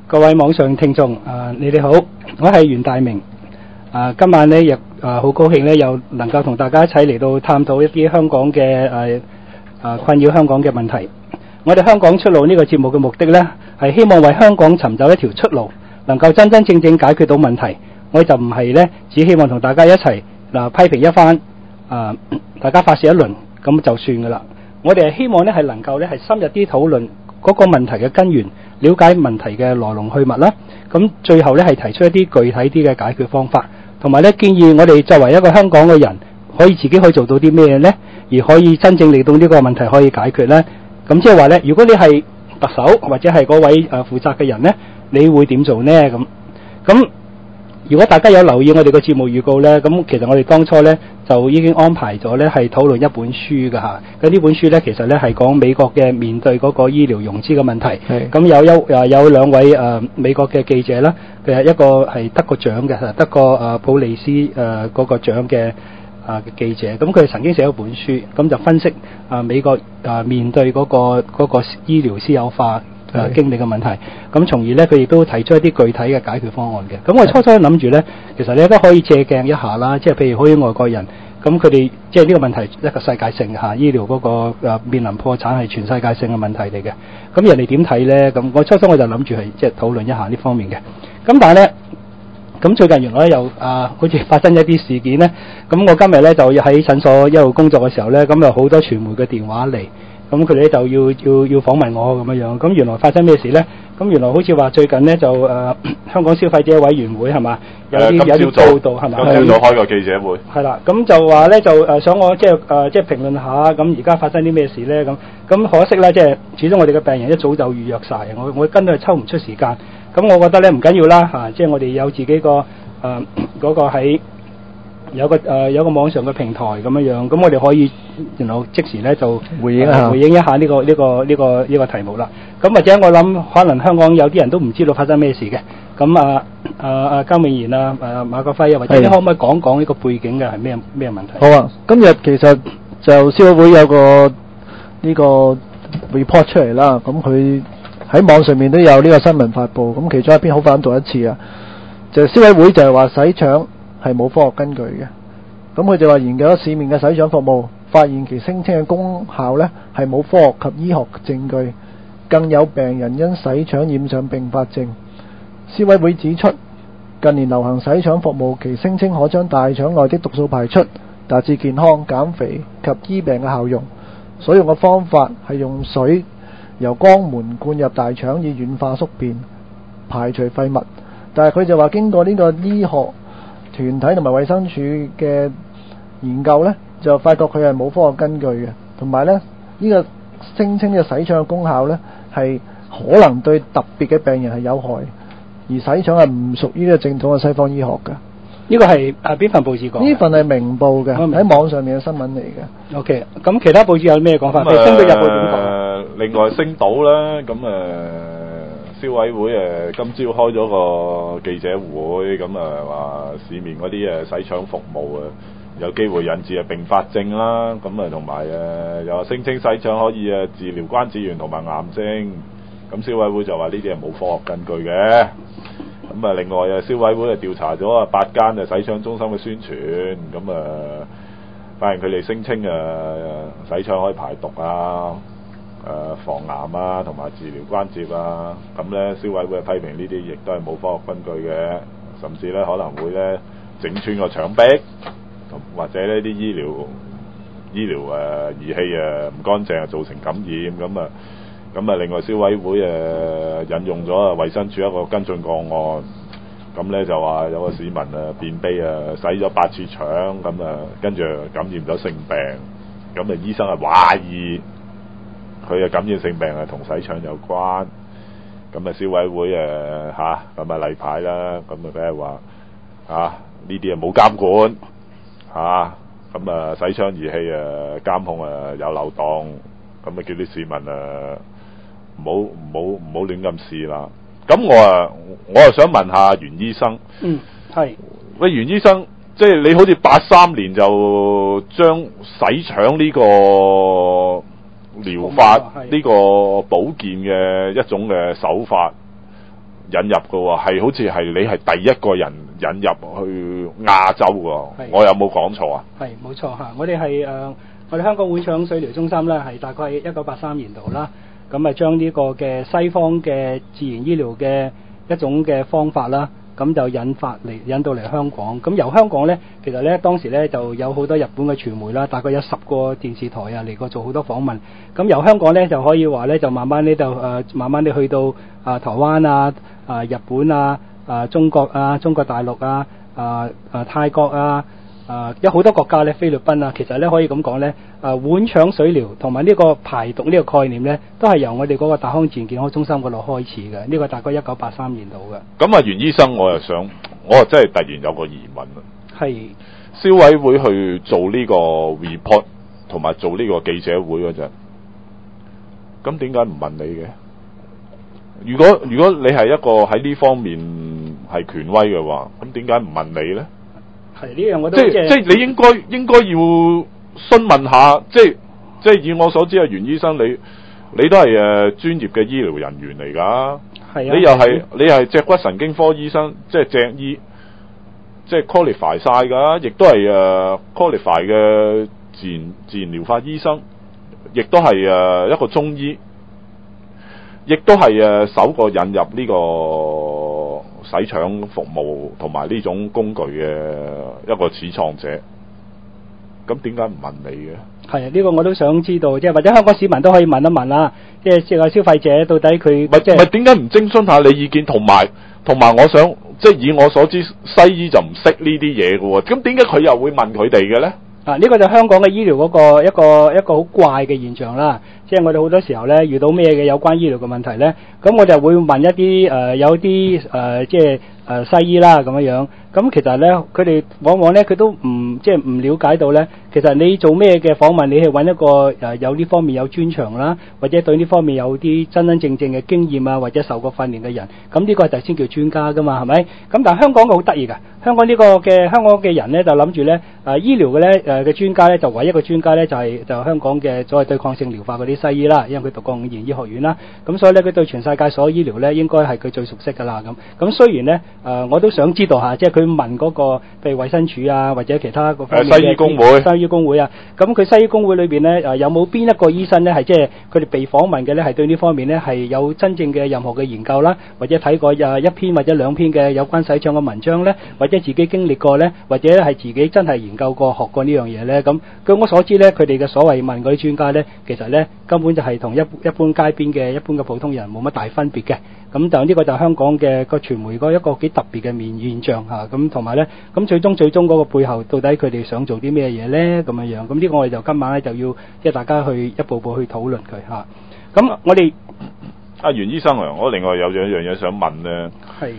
各位網上聽眾你哋好，我係袁大明。今晚呢亦好高興呢又能夠同大家一齊嚟到探討一啲香港嘅困擾香港嘅問題。我哋香港出路呢個節目嘅目的呢，係希望為香港尋找一條出路，能夠真真正正解決到問題。我就唔係呢，只希望同大家一齊批評一番，大家發泄一輪咁就算噶啦。我哋係希望呢係能夠呢係深入啲討論嗰個問題嘅根源，了解問題嘅來龍去脈啦。咁最後呢係提出一啲具體啲嘅解決方法，同埋呢建議我哋作為一個香港嘅人，可以自己可以做到啲咩呢？而可以真正令到呢個問題可以解決呢？咁即係話呢，如果你係特首或者係嗰位負責嘅人呢，你會點做呢？咁如果大家有留意我哋個節目預告呢，咁其實我哋當初呢就已經安排咗呢係討論一本書㗎嚇。咁呢本書呢，其實呢係講美國嘅面對嗰個醫療融資嘅問題。咁有兩位美國嘅記者啦，一個係得過獎嘅，得過普利斯嗰個獎嘅記者。咁佢曾經寫咗本書，咁就分析美國面對嗰個醫療私有化經歷嘅問題，咁從而咧佢亦都提出一啲具體嘅解決方案嘅。咁我哋初初諗住咧，其實你都可以借鏡一下啦，即係譬如好似外國人，咁佢哋即係呢個問題一個世界性嚇，醫療嗰個面臨破產係全世界性嘅問題嚟嘅。咁人哋點睇咧？咁我初初我就諗住係即係討論一下呢方面嘅。咁但係咧，咁最近原來又好似發生一啲事件咧。咁我今日咧就喺診所一路工作嘅時候咧，咁有好多傳媒嘅電話嚟。咁佢哋咧就要訪問我咁樣。咁原來發生咩事咧？咁原來好似話最近咧就香港消費者委員會係嘛，有啲報道係嘛？ 今朝早開個記者會。 係啦，咁就話咧就想我即係評論下，咁而家發生啲咩事咧？咁可惜咧，即係始終我哋嘅病人一早就預約晒，我根本係抽唔出時間。咁我覺得咧唔緊要啦嚇，即係我哋有自己個嗰個喺有個網上嘅平台咁樣，咁我哋可以然後即時咧就回應一下呢個題目啦。咁或者我諗可能香港有啲人都唔知道發生咩事嘅。咁姜永賢馬國輝或者你可唔可以講講呢個背景嘅係咩問題？ 好啊，今日其實就消委會有個呢個 report 出嚟啦，咁佢喺網上面都有呢個新聞發布，咁其中一篇好反讀一次啊，就消委會就係話洗腸係冇科學根據嘅。咁佢就話研究咗市面嘅洗腸服務，發現其聲稱嘅功效呢係冇科學及醫學證據，更有病人因洗腸染上併發症。消委會指出，近年流行洗腸服務，其聲稱可將大腸內的毒素排出，達至健康、減肥及醫病嘅效用。所用嘅方法係用水由肛門灌入大腸，以軟化宿便，排除廢物。但係佢就話經過呢個醫學團體同埋衛生署嘅研究呢，就發覺佢係冇科學根據嘅，同埋呢個聲稱嘅洗腸嘅功效呢，係可能對特別嘅病人係有害，而洗腸係唔屬於呢個正統嘅西方醫學嘅。 呢個係邊份報紙講？ 呢份係明報嘅，喺網上面嘅新聞嚟嘅。 OK，咁其他報紙有咩講法？你星島日報點講？ 另外星島啦，咁消委會今朝開咗個記者會，咁話市面嗰啲洗腸服務有機會引致併發症啦，咁同埋又話聲稱洗腸可以治療關節炎同埋癌症，咁消委會就話呢啲係冇科學根據嘅。咁另外消委會調查咗8間洗腸中心嘅宣傳，咁發現佢哋聲稱洗腸可以排毒啊、防癌啊，同埋治療關節啊，咁咧消委會批評呢啲亦都係冇科學根據嘅，甚至咧可能會咧整穿個腸壁，或者呢啲醫療儀器唔乾淨造成感染咁另外消委會引用咗衛生署一個跟進個案，咁咧就話有個市民便秘洗咗8次腸，咁跟住感染咗性病，咁醫生係懷疑佢嘅感染性病係同洗腸有關，咁消委會咁例牌啦，咁梗係話呢啲冇監管咁洗腸儀器監控有漏洞，咁叫啲市民唔好亂咁試啦。咁我想問下袁醫生， 係喂，袁醫生，即係你好似83年就將洗腸呢個療法呢個保健嘅一種嘅手法引入嘅喎，係好似係你係第一個人引入去亞洲喎，我有冇講錯啊？ 係冇錯嚇，我哋係我哋香港會腸水療中心咧，係大概係1983年度啦，咁將呢個嘅西方嘅自然醫療嘅一種嘅方法啦，咁就引到嚟香港。咁由香港咧，其實咧當時咧就有好多日本嘅傳媒啦，大概有10個電視台啊嚟過做好多訪問。咁由香港咧就可以話咧，就慢慢呢就慢慢地去到台灣啊、日本啊、中國啊、中國大陸啊、泰國啊。有好多國家咧，菲律賓啊，其實咧可以咁講咧，碗腸水療同埋呢個排毒呢個概念咧，都係由我哋嗰個大康自然健康中心嗰度開始嘅。呢個大概1983年度嘅。 咁啊，袁醫生，我真係突然有個疑問啊。係。消委會去做呢個 report 同埋做呢個記者會嗰陣，咁點解唔問你嘅？如果你係一個喺呢方面係權威嘅話，咁點解唔問你咧？係呢樣我都即係你應該要詢問下，即係以我所知啊，袁醫生你都係專業嘅醫療人員嚟㗎。係啊。你係脊骨神經科醫生，即係脊醫，即係 qualify 晒㗎，亦都係qualify 嘅自然療法醫生，亦都係一個中醫，亦都係首個引入呢個洗腸服務同埋呢種工具嘅一個始創者，咁點解唔問你嘅？係啊，呢個我都想知道，即係或者香港市民都可以問一問啦，即係個消費者到底佢唔係點解唔徵詢下你意見？同埋我想即係以我所知，西醫就唔識呢啲嘢嘅喎，咁點解佢又會問佢哋嘅咧？呢個就香港嘅醫療嗰個一個好怪嘅現象啦，即係我哋好多時候咧遇到咩嘅有關醫療嘅問題咧，咁我就會問一啲有啲即係西醫啦咁樣。咁其實咧，佢哋往往咧佢都唔了解到咧，其實你做咩嘅訪問，你去揾一個有呢方面有專長啦，或者對呢方面有啲真真正正嘅經驗啊，或者受過訓練嘅人，咁呢個就先叫專家噶嘛，係咪？咁但係香港嘅好得意㗎，香港嘅人咧就諗住咧醫療嘅咧嘅專家咧就唯一個專家咧就香港嘅所謂對抗性療法嗰啲西醫啦，因為佢讀過5年醫學院啦，咁所以咧佢對全世界所有醫療咧應該係佢最熟悉㗎啦咁。咁雖然咧我都想知道下，即係佢問嗰個譬如衛生署啊，或者其他個方面嘅西醫工會啊，咁佢西醫工會裏邊咧有冇邊一個醫生咧係即係佢哋被訪問嘅咧係對呢方面咧係有真正嘅任何嘅研究啦，或者睇過一篇或者2篇嘅有關洗腸嘅文章咧，或者自己經歷過咧，或者係自己真係研究過學過呢樣嘢咧？咁據我所知咧，佢哋嘅所謂問嗰啲專家咧，其實咧根本就係同一般街邊嘅一般嘅普通人冇乜大分別嘅。咁就呢個就香港嘅個傳媒嗰一個幾特別嘅現象嚇，咁同埋咧，咁最終嗰個背後到底佢哋想做啲咩嘢咧？咁樣，咁呢個我哋就今晚咧就要即係大家去一步步去討論佢嚇。咁我哋阿袁醫生啊，我另外有樣嘢想問咧，係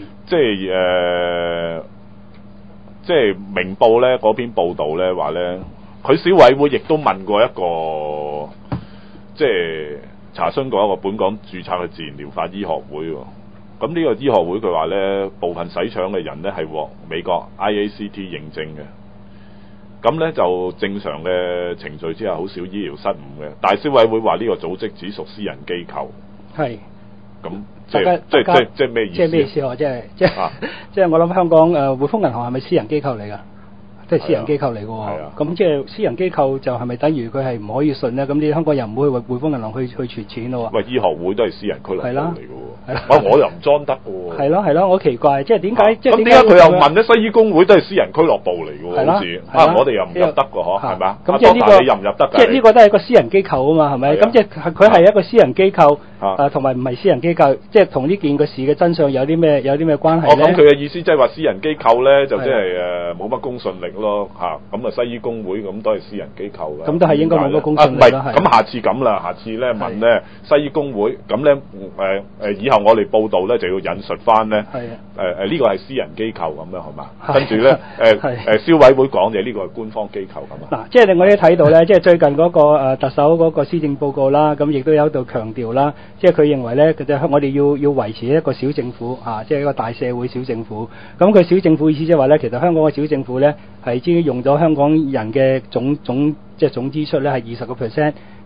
即係明報咧嗰篇報導咧話咧，佢消委會亦都問過一個即係查詢過一個本港註冊嘅自然療法醫學會喎。咁呢個醫學會佢話咧，部分洗腸嘅人咧係獲美國 IACT 認證嘅，咁咧就正常嘅程序之下好少醫療失誤嘅。但係消委會話呢個組織只屬私人機構，係咁即係咩意思？即係咩意思？即係我諗香港匯豐銀行係咪私人機構嚟㗎？即係私人機構嚟嘅喎，咁即係私人機構就係咪等於佢係唔可以信咧？咁啲香港人唔會去匯豐銀行去存錢咯喎。喂，醫學會都係私人俱樂部嚟嘅喎，我又唔裝得嘅喎。係咯，我奇怪，即係點解？咁點解佢又問咧？西醫工會都係私人俱樂部嚟嘅喎，好似我哋又唔入得嘅嗬，係咪啊？咁即係呢個你入唔入得？即係呢個都係一個私人機構啊嘛，係咪？咁即係佢係一個私人機構，同埋唔係私人機構，即係同呢件個事嘅真相有啲咩關係咧？咁佢嘅意思即係話私人機構咧，就即係冇乜公信力咯嚇。咁啊西醫工會咁都係私人機構嘅，咁都係應該冇乜公信力啦。咁下次咁啦，下次咧問咧西醫工會，咁咧以後我哋報道咧就要引述翻咧呢個係私人機構咁樣係嘛？跟住咧消委會講嘅呢個係官方機構咁啊。嗱，即係我哋睇到咧，即係最近嗰個特首嗰個施政報告啦，咁亦都有度強調啦，即係佢認為咧，我哋要維持一個小政府啊，即係一個大社會小政府。咁佢小政府意思即係話咧，其實香港嘅小政府咧係只用咗香港人嘅總支出咧係20%，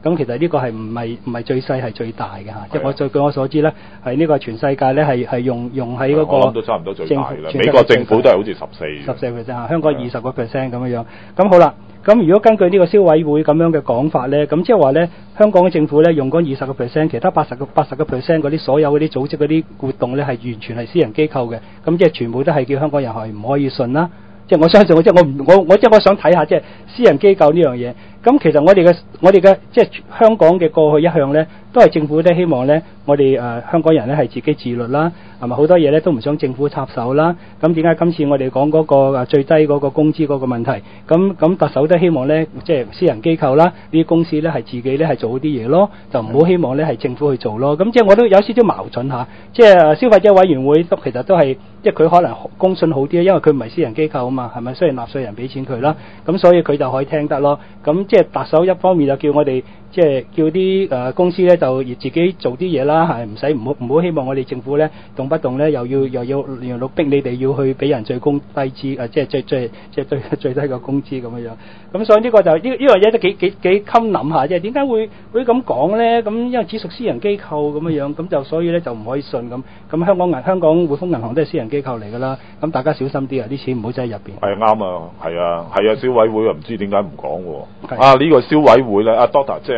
咁其實呢個係唔係最細係最大嘅嚇，即係據我所知咧，係呢個全世界咧係用喺嗰個我諗都差唔多最大啦。美國政府都係好似14%， 香港20%咁樣。咁好啦。咁如果根據呢個消委會咁樣嘅講法咧，咁即係話咧，香港嘅政府咧用嗰20%，其他80%嗰啲所有嗰啲組織嗰啲活動咧係完全係私人機構嘅，咁即係全部都係叫香港人係唔可以信啦。即係我相信，即係我想睇下即係私人機構呢樣嘢。咁其實我哋嘅即係香港嘅過去一向咧，都係政府咧希望咧，我哋香港人咧係自己自律啦，係咪好多嘢咧都唔想政府插手啦？咁點解今次我哋講嗰個最低嗰個工資嗰個問題？咁特首都希望咧，即係私人機構啦，呢啲公司咧係自己咧係做好啲嘢咯，就唔好希望咧係政府去做咯。咁即係我都有少少矛盾下，即係消費者委員會其實都係，即係佢可能公信好啲，因為佢唔係私人機構啊嘛，係咪？雖然納稅人俾錢佢啦，咁所以佢就可以聽得咯。咁即係特首一方面就叫我哋，即係叫啲公司咧就自己做啲嘢啦，係唔好希望我哋政府咧動不動咧又要逼你哋要去俾人最低資即係最低嘅工資咁樣。咁所以呢個就呢樣嘢都幾襟諗下，即係點解會咁講咧？咁因為只屬私人機構咁樣，咁就所以咧就唔可以信咁。咁香港匯豐銀行都係私人機構嚟㗎啦，咁大家小心啲啊！啲錢唔好擠喺入邊。 係啱啊，係啊，消委會唔知點解唔講喎？呢個消委會咧，Doctor 即係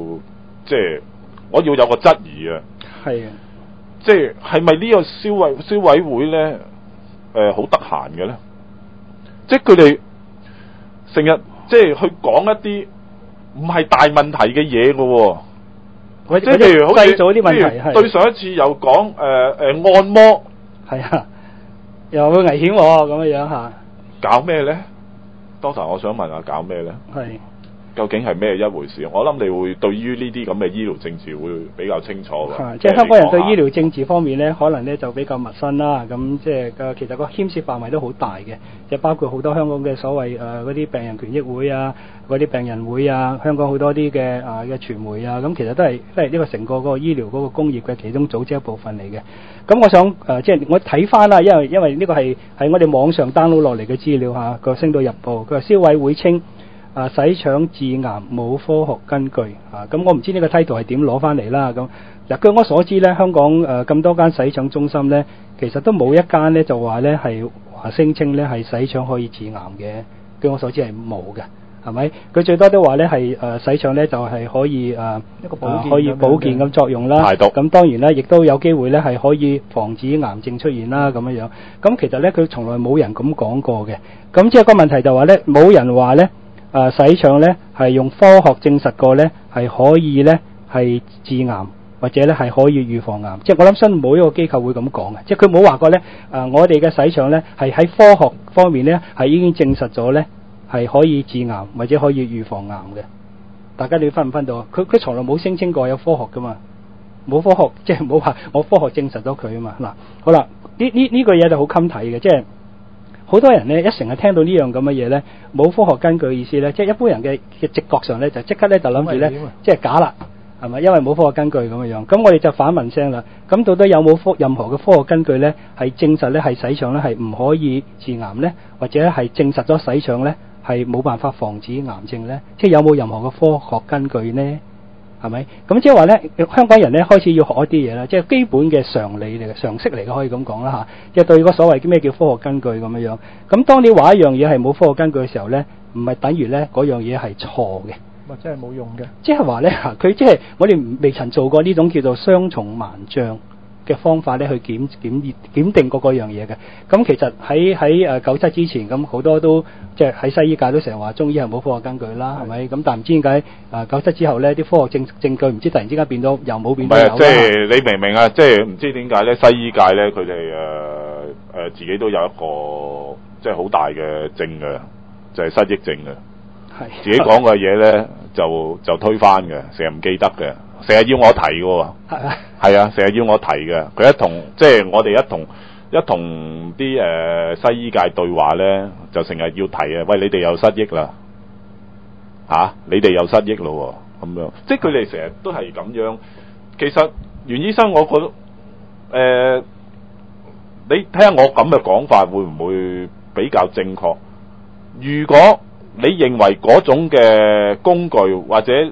我要有個質疑啊。係啊。即係咪呢個消委會咧？好得閒嘅咧？即係佢哋成日即係去講一啲唔係大問題嘅嘢嘅喎。即係譬如好似啲問題， 對上一次又講按摩。係啊。 又會危險喎，咁樣嚇。 搞咩咧 ？Doctor， 我想問下搞咩咧？究竟係咩一回事？我諗你會對於呢啲咁嘅醫療政治會比較清楚嘅。 即係香港人對醫療政治方面咧，可能咧就比較陌生啦。咁即係其實個牽涉範圍都好大嘅，即係包括好多香港嘅所謂嗰啲病人權益會啊，嗰啲病人會啊，香港好多啲嘅傳媒啊，咁其實都係呢個成個嗰個醫療嗰個工業嘅其中組織一部分嚟嘅。咁我想即係我睇翻啦，因為呢個係我哋網上 download 落嚟嘅資料嚇，個《星島日報》佢話消委會稱洗腸致癌冇科學根據咁我唔知呢個 title 係點攞翻嚟啦。咁嗱，據我所知咧，香港咁多間洗腸中心咧，其實都冇一間咧就話咧係聲稱咧係洗腸可以致癌嘅。據我所知係冇嘅，係咪？佢最多都話咧係洗腸咧就係可以一個可以保健咁作用啦。排毒。咁當然啦，亦都有機會咧係可以防止癌症出現啦咁樣樣。咁其實咧佢從來冇人咁講過嘅。咁即係個問題就話咧，冇人話咧。洗腸咧係用科學證實過咧係可以咧係致癌或者咧係可以預防癌，即係我諗相信冇一個機構會咁講嘅，即係佢冇話過咧我哋嘅洗腸咧係喺科學方面咧係已經證實咗咧係可以致癌或者可以預防癌嘅。大家你分唔分到啊？佢從來冇聲稱過有科學噶嘛，冇科學即係冇話我科學證實咗佢啊嘛。嗱，好啦，呢個嘢就好襟睇嘅，即係。好多人咧一成日聽到呢樣咁嘅嘢咧，冇科學根據嘅意思咧，即係一般人嘅直覺上咧就即刻咧就諗住咧，即係假啦，係咪？因為冇科學根據咁樣樣，咁我哋就反問聲啦。咁到底有冇任何嘅科學根據咧，係證實咧係洗腸咧係唔可以致癌咧，或者係證實咗洗腸咧係冇辦法防止癌症咧？即係有冇任何嘅科學根據呢？係咪？咁即係話咧，香港人咧開始要學一啲嘢啦，即係基本嘅常理嚟嘅、常識嚟嘅，可以咁講啦嚇。即係對個所謂咩叫科學根據咁樣樣。咁當你話一樣嘢係冇科學根據嘅時候咧，唔係等於咧嗰樣嘢係錯嘅， 或者係冇用嘅。 即係話咧，佢即係我哋未曾做過呢種叫做雙重盲障嘅方法咧，去檢定過嗰樣嘢嘅。咁其實喺97之前，咁好多都即係喺西醫界都成日話中醫係冇科學根據啦，係咪？咁但唔知點解97之後咧，啲科學證據唔知突然之間變到又冇變到有啦。 即係你明唔明啊？即係唔知點解咧，西醫界咧佢哋自己都有一個即係好大嘅症嘅，就係失憶症嘅。係自己講嘅嘢咧就推翻嘅，成日唔記得嘅。成日要我提嘅喎，係啊，成日要我提嘅。佢即係我哋一同啲西醫界對話咧，就成日要提啊。喂，你哋又失憶啦，你哋又失憶咯喎，咁樣。即係佢哋成日都係咁樣。其實袁醫生，我覺得你睇下我咁嘅講法會唔會比較正確？如果你認為嗰種嘅工具或者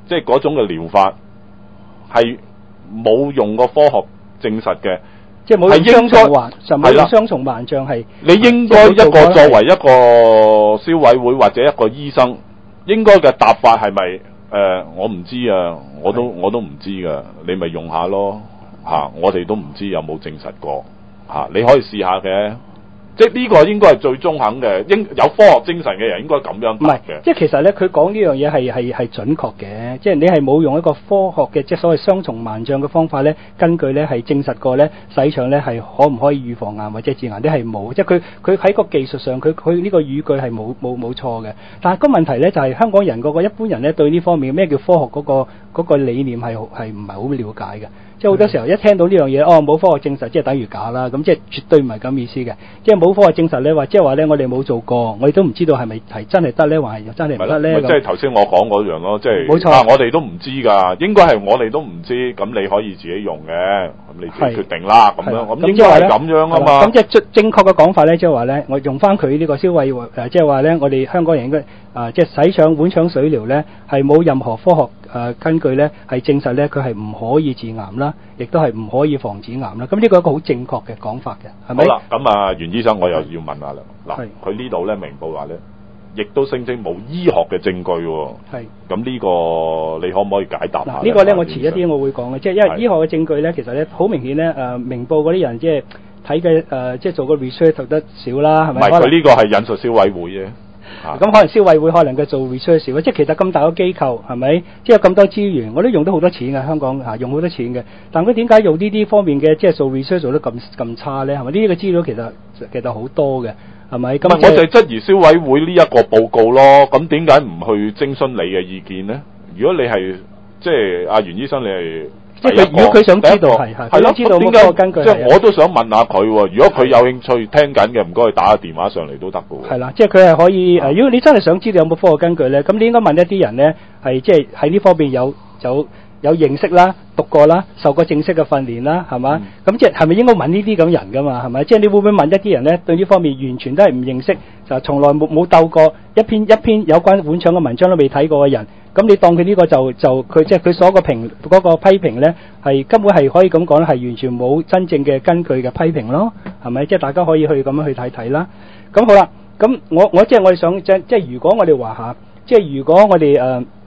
即係嗰種嘅療法係冇用過科學證實嘅， 即係冇用雙重環，就冇用雙重萬象係。 你應該一個作為一個消委會或者一個醫生，應該嘅答法係咪？我唔知啊，我都唔知噶，你咪用下咯嚇，我哋都唔知有冇證實過嚇，你可以試下嘅。即係呢個應該係最中肯嘅，有科學精神嘅人應該咁樣答嘅。 即係其實咧，佢講呢樣嘢係準確嘅，即係你係冇用一個科學嘅即係所謂雙重萬象嘅方法咧，根據咧係證實過咧洗腸咧係可唔可以預防癌或者致癌，啲係冇，即係佢喺個技術上佢呢個語句係冇錯嘅。但係個問題咧就係香港人嗰個一般人咧對呢方面咩叫科學嗰個理念係唔係好了解嘅。即係好多時候一聽到呢樣嘢，冇科學證實，即係等於假啦。咁即係絕對唔係咁意思嘅。即係冇科學證實咧，即係話咧，我哋冇做過，我哋都唔知道係咪係真係得咧，還係真係唔得咧。 即係頭先我講嗰樣咯，即係冇錯， 我哋都唔知㗎，應該係我哋都唔知，咁你可以自己用嘅，咁你自己決定啦，咁樣咁應該係咁樣啊嘛。 咁即係正確嘅講法咧，即係話咧，我用翻佢呢個消委會即係話咧，我哋香港人應該即係洗腸碗腸水療咧，係冇任何科學根據咧係證實咧佢係唔可以致癌啦，亦都係唔可以防止癌啦。咁呢個係一個好正確嘅講法嘅，係咪？ 好啦，咁袁醫生我又要問下啦。嗱，佢呢度咧明報話咧，亦都聲稱冇醫學嘅證據喎。係。咁呢個你可唔可以解答下？ 呢個咧我遲一啲我會講嘅，即係因為醫學嘅證據咧，其實咧好明顯咧明報嗰啲人即係睇嘅即係做個 research 做得少啦，係咪？ 唔係，佢呢個係引述消委會嘅。 咁可能消委會可能佢做 research 少，即係其實咁大個機構係咪？即係有咁多資源，我都用到好多錢嘅，香港用好多錢嘅。但佢點解用呢啲方面嘅即係做 research 做得咁差咧？係咪？呢個資料其實好多嘅，係咪？咁我就質疑消委會呢一個報告咯。咁點解唔去徵詢你嘅意見咧？如果你係即係阿袁醫生，你係。 即係如果佢想知道係咯，知道嗰個根據， 即係我都想問下佢喎。如果佢有興趣聽緊嘅，唔該，打個電話上嚟都得嘅喎。 係啦，即係佢係可以如果你真係想知道有冇科學根據咧，咁你應該問一啲人咧，係即係喺呢方面有認識啦、讀過啦、受過正式嘅訓練啦，係嘛？咁即係咪應該問呢啲咁人㗎嘛？係咪？即係你會唔會問一啲人咧，對呢方面完全都係唔認識，就從來冇鬥過一篇有關碗腸嘅文章都未睇過嘅人？咁你當佢呢個就佢即係佢所個嗰個批評咧，係根本係可以咁講，係完全冇真正嘅根據嘅批評咯，係咪？即係大家可以去咁樣去睇睇啦。咁好啦，咁我即係我哋想即係如果我哋話下，即係如果我哋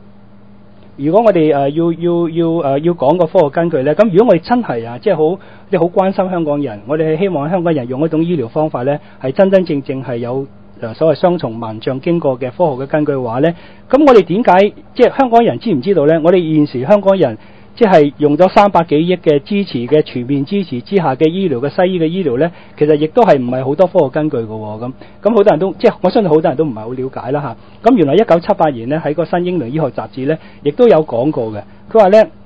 要講個科學根據咧，咁如果我哋真係即係好關心香港人，我哋係希望香港人用一種醫療方法咧，係真真正正係有所謂雙重萬象經過嘅科學嘅根據嘅話咧，咁我哋點解即係香港人知唔知道咧？我哋現時香港人即係用咗300幾億嘅支持嘅全面支持之下嘅醫療嘅西醫嘅醫療咧，其實亦都係唔係好多科學根據嘅喎。咁好多人都即係我相信好多人都唔係好了解啦嚇。咁原來1978年咧喺個新英倫醫學雜誌咧，亦都有講過嘅。佢話咧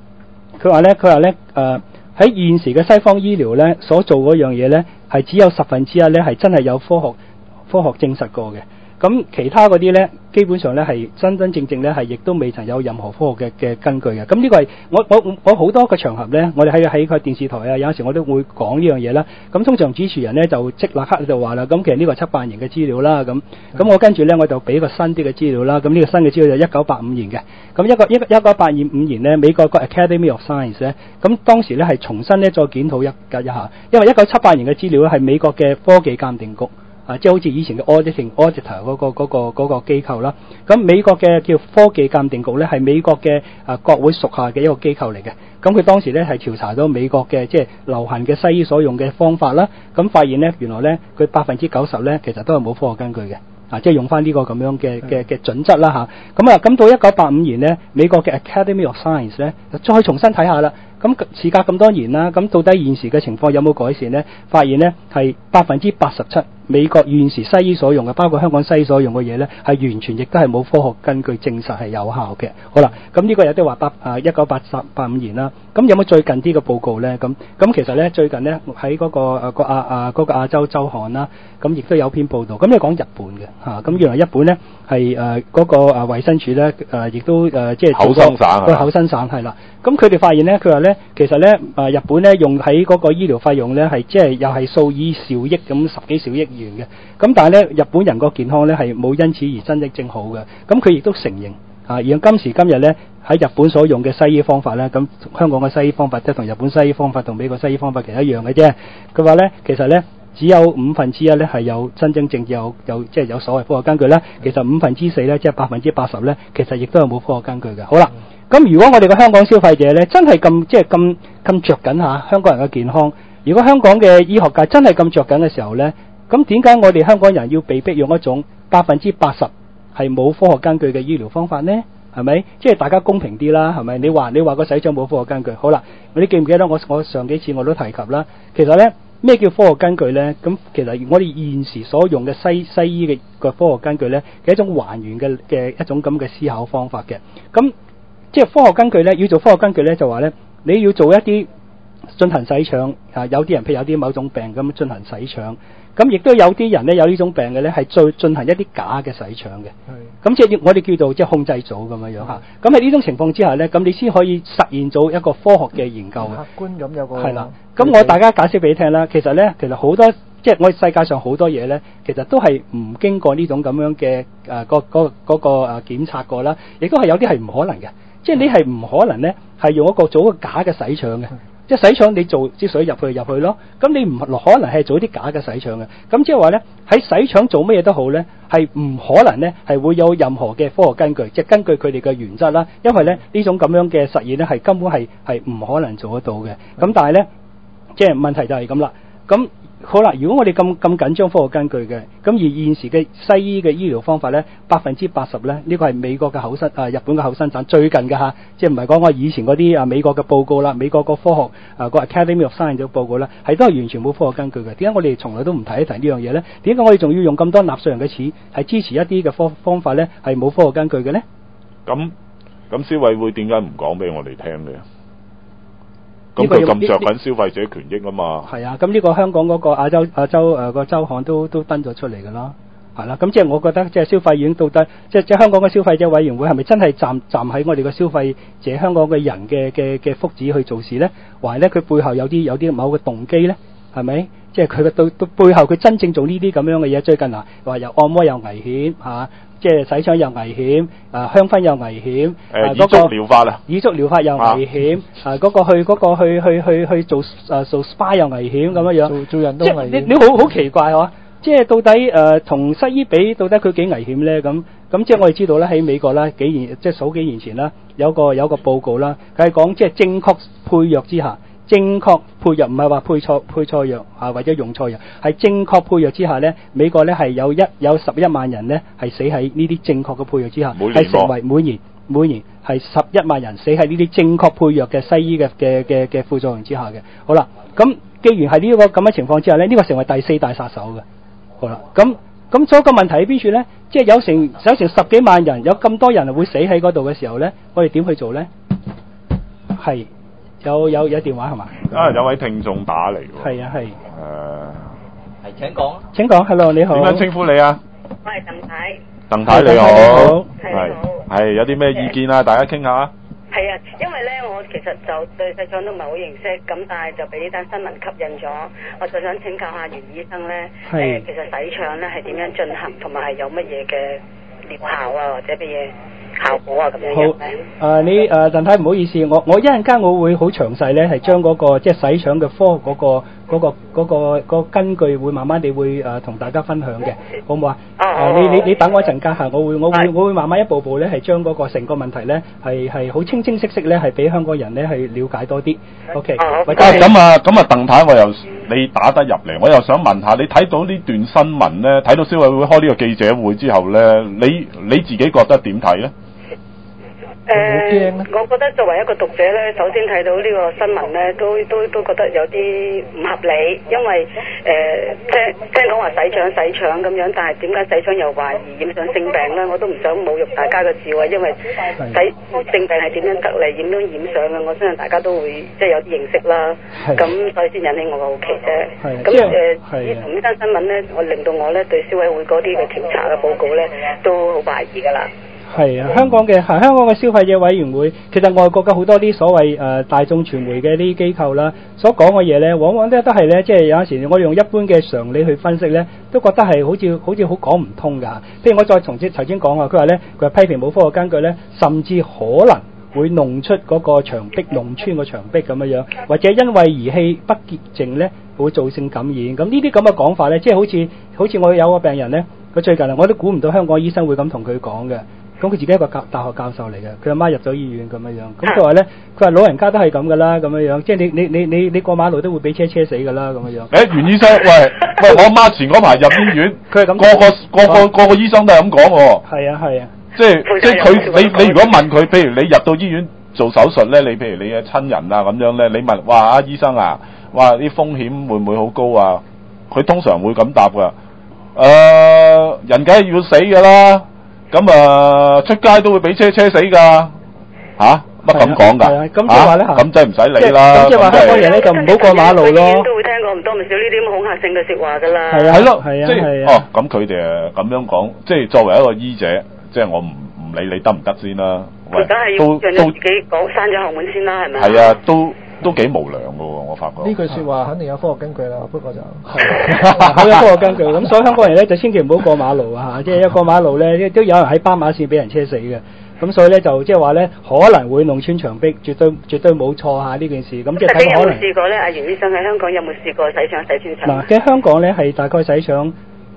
喺現時嘅西方醫療咧所做嗰樣嘢咧，係只有1/10咧係真係有科學證實過嘅。咁其他嗰啲咧，基本上咧係真真正正咧係亦都未曾有任何科學嘅根據嘅。咁呢個係我好多個場合咧，我哋喺個電視台有陣時我都會講呢樣嘢啦。咁通常主持人咧就即立刻就話啦，咁其實呢個係78年嘅資料啦。咁我跟住咧我就俾個新啲嘅資料啦。咁呢個新嘅資料就1985年嘅。咁1985年咧，美國個 Academy of Science 咧，咁當時咧係重新咧再檢討一下，因為1978年嘅資料咧係美國嘅科技鑑定局。即係好似以前嘅 auditor 嗰個機構啦。咁美國嘅叫科技鑑定局咧，係美國嘅國會屬下嘅一個機構嚟嘅。咁佢當時咧係調查咗美國嘅即係流行嘅西醫所用嘅方法啦。咁發現咧原來咧佢90%咧其實都係冇科學根據嘅。即係用翻呢個咁樣嘅準則啦嚇。咁到1985年咧，美國嘅 Academy of Science 咧再重新睇下啦。咁時隔咁多年啦，咁到底現時嘅情況有冇改善咧？發現咧係87%美國現時西醫所用嘅，包括香港西醫所用嘅嘢咧，係完全亦都係冇科學根據證實係有效嘅。好啦，咁呢個有啲話1985年啦。咁有冇最近啲嘅報告咧？咁其實咧最近咧喺嗰個亞洲週刊啦，咁亦都有篇報導。咁你講日本嘅咁原來日本咧係嗰個衛生署咧亦都即係厚生省厚生省係啦。咁佢哋發現咧，佢話咧其實咧日本咧用喺嗰個醫療費用咧係即係又係數以兆億咁10幾兆億元嘅。咁但係咧日本人個健康咧係冇因此而真正好嘅。咁佢亦都承認而今時今日咧喺日本所用嘅西醫方法咧，咁香港嘅西醫方法即係同日本西醫方法同美國西醫方法其實一樣嘅啫。佢話咧，其實咧只有1/5咧係有真正有即係有所謂科學根據啦。其實4%咧，即係80%咧，其實亦都係冇科學根據嘅。好啦，咁如果我哋嘅香港消費者咧真係咁着緊嚇香港人嘅健康，如果香港嘅醫學界真係咁着緊嘅時候咧，咁點解我哋香港人要被逼用一種80%係冇科學根據嘅醫療方法呢？係咪？即係大家公平啲啦，係咪？你話個洗腸冇科學根據，好啦，你記唔記得我上幾次我都提及啦？其實咧咩叫科學根據咧？咁其實我哋現時所用嘅西醫嘅科學根據咧，係一種還原嘅一種咁嘅思考方法嘅。咁即係科學根據咧，要做科學根據咧，就話咧你要做一啲進行洗腸啊，有啲人譬如有啲某種病咁進行洗腸。咁亦都有啲人咧有呢種病嘅咧，係進行一啲假嘅洗腸嘅。咁即係我哋叫做即係控制組咁樣嚇。咁喺呢種情況之下咧，咁你先可以實現到一個科學嘅研究嘅。 客觀咁有個係啦。咁我大家解釋俾你聽啦。其實好多即係我哋世界上好多嘢咧，其實都係唔經過呢種咁樣嘅嗰個檢測過啦。亦都係有啲係唔可能嘅。即係你係唔可能咧係用做一個假嘅洗腸嘅。即係洗腸你做啲水入去咯，咁你唔可能係做啲假嘅洗腸嘅，咁即係話咧喺洗腸做乜嘢都好咧，係唔可能咧係會有任何嘅科學根據，即係根據佢哋嘅原則啦，因為咧呢種咁樣嘅實驗咧係根本係唔可能做得到嘅，咁但係咧即係問題就係咁啦，咁。好啦，如果我哋咁緊張科學根據嘅，咁而現時嘅西醫嘅醫療方法咧，80%咧，呢個係美國嘅日本嘅後生仔最近嘅嚇，即係唔係講我以前嗰啲美國嘅報告啦，美國個科學個 Academy of Science 嘅報告啦，係都係完全冇科學根據嘅。點解我哋從來都唔提一提呢樣嘢咧？點解我哋仲要用咁多納稅人嘅錢係支持一啲嘅方法咧？係冇科學根據嘅咧？ 咁消委會點解唔講俾我哋聽嘅？咁佢咁着緊消費者權益啊嘛， 係啊，咁呢個香港嗰個亞洲個週刊都登咗出嚟㗎啦，係啦，咁即係我覺得即係消費院到底即係香港嘅消費者委員會係咪真係站喺我哋嘅消費者香港嘅人嘅福祉去做事咧？還係咧佢背後有啲某個動機咧？係咪？即係佢嘅到背後佢真正做呢啲咁樣嘅嘢，最近話又按摩又危險嚇。即係洗腸又危險，香薰又危險， 耳足療法啊， 耳足療法又危險，嗰個去做 SPA 又危險咁樣樣， 做人都危險。 你好奇怪嗬？即係到底同西醫比，到底佢幾危險咧？咁即係我哋知道咧，喺美國啦，即係數幾年前啦，有個報告啦，佢係講即係正確配藥之下。正確配藥唔係話配錯藥或者用錯藥，係正確配藥之下咧，美國咧係有11萬人咧係死喺呢啲正確嘅配藥之下，係成為每年係11萬人死喺呢啲正確配藥嘅西醫嘅副作用之下嘅。好啦，咁既然係呢個咁嘅情況之下咧，呢個成為第4大殺手嘅。好啦，咁所以個問題喺邊處咧？即係有成10幾萬人，有咁多人會死喺嗰度嘅時候咧，我哋點去做咧？係。有電話係嘛？ 有位聽眾打嚟喎。 係啊係。 係請講。 請講 ，Hello 你好。 點樣稱呼你啊？ 我係鄧太。 鄧太你好。係有啲咩意見啊？大家傾下。 係啊，因為咧我其實就對洗腸都唔係好認識，咁但係就俾呢單新聞吸引咗，我就想請教下袁醫生咧。係。其實洗腸咧係點樣進行，同埋係有乜嘢嘅療效啊，或者乜嘢效果啊咁樣樣咧？ 好，你鄧太唔好意思，我一陣間我會好詳細咧，係將嗰個即係洗腸嘅科學嗰個根據會慢慢地會同大家分享嘅，好唔好啊？你等我一陣間嚇，我會慢慢一步步咧係將嗰個成個問題咧係好清晰咧係俾香港人咧係了解多啲。OK。 咁啊，鄧太你打得入嚟，我又想問下，你睇到呢段新聞咧，睇到消委會開呢個記者會之後咧，你自己覺得點睇咧？ 我覺得作為一個讀者咧，首先睇到呢個新聞咧，都覺得有啲唔合理，因為聽講話洗腸咁樣，但係點解洗腸又懷疑染上性病咧？我都唔想侮辱大家嘅智慧，因為性病係點樣得嚟，點樣染上嘅，我相信大家都會即係有啲認識啦。咁所以先引起我嘅好奇啫。咁同呢單新聞咧，令到我咧對消委會嗰啲嘅調查嘅報告咧，都好懷疑㗎啦。 係啊，香港嘅消費者委員會，其實外國嘅好多啲所謂大眾傳媒嘅啲機構啦，所講嘅嘢咧，往往咧都係咧，即係有陣時我哋用一般嘅常理去分析咧，都覺得係好似好講唔通㗎。譬如我再頭先講啊，佢話批評冇科學根據咧，甚至可會弄出嗰個牆壁，弄穿個牆壁咁樣，或者因為儀器不潔淨咧會造成感染。咁呢啲咁嘅講法咧，即係好似我有個病人咧，佢最近我都估唔到香港醫生會咁同佢講嘅。咁佢自己係一個大學教授嚟嘅，佢阿媽入咗醫院咁樣，咁佢話咧，佢話老人家都係咁噶啦，咁樣，即係你過馬路都會俾車死噶啦，咁樣。 袁醫生，喂，我阿媽前嗰排入醫院， 佢係咁， 個個醫生都係咁講喎。 係啊。即係佢，你如果問佢，譬如你入到醫院做手術咧，你譬如你嘅親人啊咁樣咧，你問，哇醫生啊，哇啲風險會唔會好高啊？佢通常會咁答噶，人梗係要死噶啦。咁出街都會俾車死㗎，嚇乜咁講㗎？咁即係話咧嚇，咁真係唔使理啦。 咁即係話香港人咧就唔好過馬路咯。 都會聽過唔多唔少呢啲咁恐嚇性嘅説話㗎啦。 係咯，即係咁佢哋咁樣講，即係作為一個醫者，即係我唔理你得唔得先啦。 喂，梗係要讓自己講閂咗後門先啦，係咪？ 係啊，都幾無良㗎喎，我發覺。 呢句説話肯定有科學根據啦，不過就好有科學根據。咁所以香港人咧就千祈唔好過馬路啊！即係一過馬路咧，都有人喺斑馬線俾人車死嘅。咁所以咧就即係話咧可能會弄穿牆壁，絕對冇錯嚇呢件事。咁即係睇可能。有冇試過咧？阿袁醫生喺香港有冇試過洗腸洗穿牆？嗱，喺香港咧係大概洗腸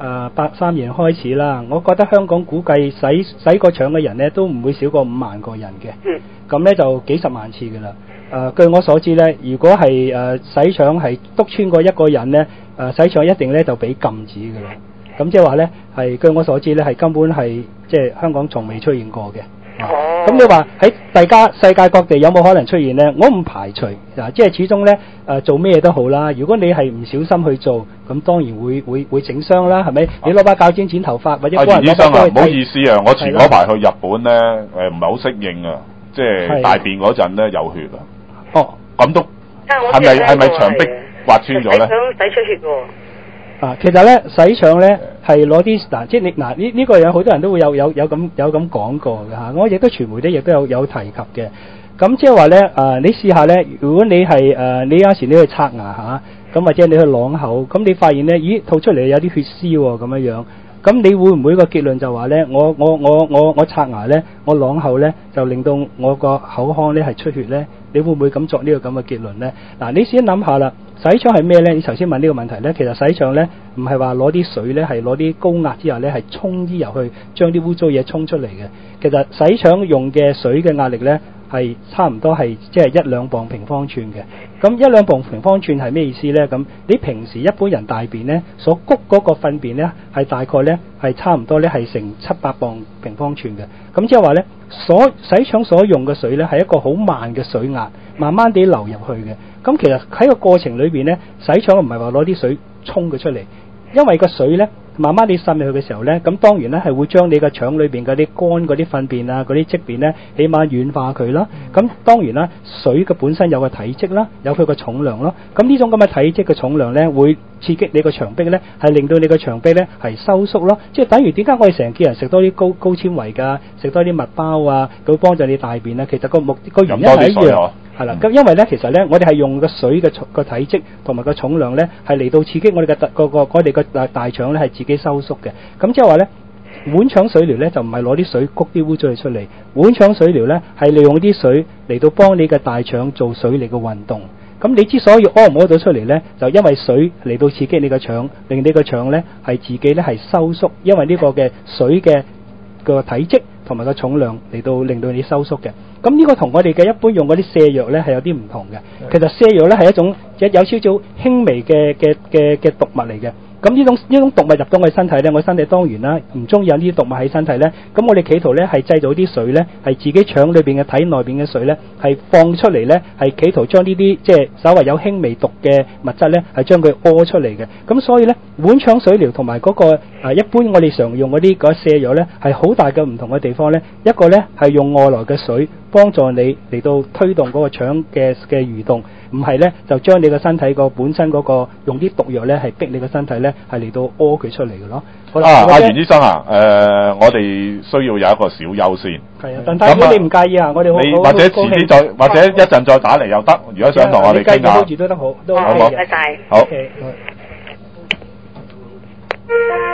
83年開始啦。我覺得香港估計洗過腸嘅人咧都唔會少過5萬個人嘅。咁咧就幾十萬次㗎啦。據我所知咧，如果係洗腸係篤穿過一個人咧，洗腸一定咧就俾禁止㗎啦。咁即係話咧係據我所知咧係根本係即係香港從未出現過嘅。咁你話喺世界各地有冇可能出現咧？我唔排除即係始終咧做咩都好啦。如果你係唔小心去做，咁當然會整傷啦，係咪？你攞把鉸剪剪頭髮或者幫人攞把刀去唔好意思啊，我前嗰排去日本咧唔係好適應啊，即係大便嗰陣咧有血啊。咁都係咪牆壁劃穿咗咧？ 洗出血喎。 其實咧洗腸咧係攞啲即係你呢個樣好多人都會有咁講過嘅嚇，我亦都傳媒咧亦都有提及嘅。咁即係話咧你試下咧，如果你係你有時你去刷牙嚇，咁或者你去啷口，咁你發現咧，咦吐出嚟有啲血絲喎咁樣。咁你會唔會個結論就話咧，我刷牙咧，我啷口咧就令到我個口腔咧係出血咧？你會唔會咁作呢個咁嘅結論咧？嗱，你先諗下啦，洗腸係咩咧？你頭先問呢個問題咧，其實洗腸咧唔係話攞啲水咧，係攞啲高壓之下咧係沖啲入去，將啲污糟嘢沖出嚟嘅。其實洗腸用嘅水嘅壓力咧係差唔多係即係1-2磅平方寸嘅。咁1-2磅平方寸係咩意思咧？咁你平時一般人大便咧所谷嗰個糞便咧係大概咧係差唔多咧係成7-8磅平方寸嘅。咁即係話咧，洗腸所用嘅水咧係一個好慢嘅水壓，慢慢地流入去嘅。咁其實喺個過程裏邊咧，洗腸唔係話攞啲水沖佢出嚟，因為個水咧慢慢地滲入去嘅時候咧，咁當然咧係會將你個腸裏邊嗰啲乾嗰啲糞便啊、嗰啲積便咧，起碼軟化佢啦。咁當然啦，水嘅本身有個體積啦，有佢個重量咯。咁呢種咁嘅體積嘅重量咧，會刺激你個腸壁咧，係令到你個腸壁咧係收縮咯。即係等於點解我哋成日叫人食多啲高纖維㗎，食多啲麥包啊，佢幫助你大便啊。其實個原因係一樣。係啦，咁因為咧，其實咧，我哋係用個水嘅個體積同埋個重量咧，係嚟到刺激我哋嘅我哋個大腸咧係自己收縮嘅。咁即係話咧，碗腸水療咧就唔係攞啲水谷啲污糟嘢出嚟，碗腸水療咧係利用啲水嚟到幫你嘅大腸做水嚟嘅運動。咁你之所以屙唔屙到出嚟咧，就因為水嚟到刺激你個腸，令你個腸咧係自己咧係收縮，因為呢個嘅水嘅個體積同埋個重量嚟到令到你收縮嘅。咁呢個同我哋嘅一般用嗰啲瀉藥咧係有啲唔同嘅。其實瀉藥咧係一種有少少輕微嘅毒物嚟嘅。咁呢種毒物入到我哋身體咧，我身體當然啦唔中意有呢啲毒物喺身體咧。咁我哋企圖咧係製造啲水咧，係自己腸裏邊嘅體內邊嘅水咧，係放出嚟咧，係企圖將呢啲即係稍為有輕微毒嘅物質咧，係將佢屙出嚟嘅。咁所以咧，碗腸水療同埋嗰個一般我哋常用嗰啲瀉藥咧，係好大嘅唔同嘅地方咧。一個咧係用外來嘅水幫助你嚟到推動嗰個腸嘅蠕動，唔係咧就將你個身體個本身嗰個用啲毒藥咧係逼你個身體咧係嚟到屙佢出嚟嘅咯。 阿袁醫生啊，我哋需要有一個小休先。 係啊，但係如果你唔介意啊，我哋你或者遲啲再或者一陣再打嚟又得。如果想同我哋傾下， 都得好，都好唔好？ 拜拜。 好。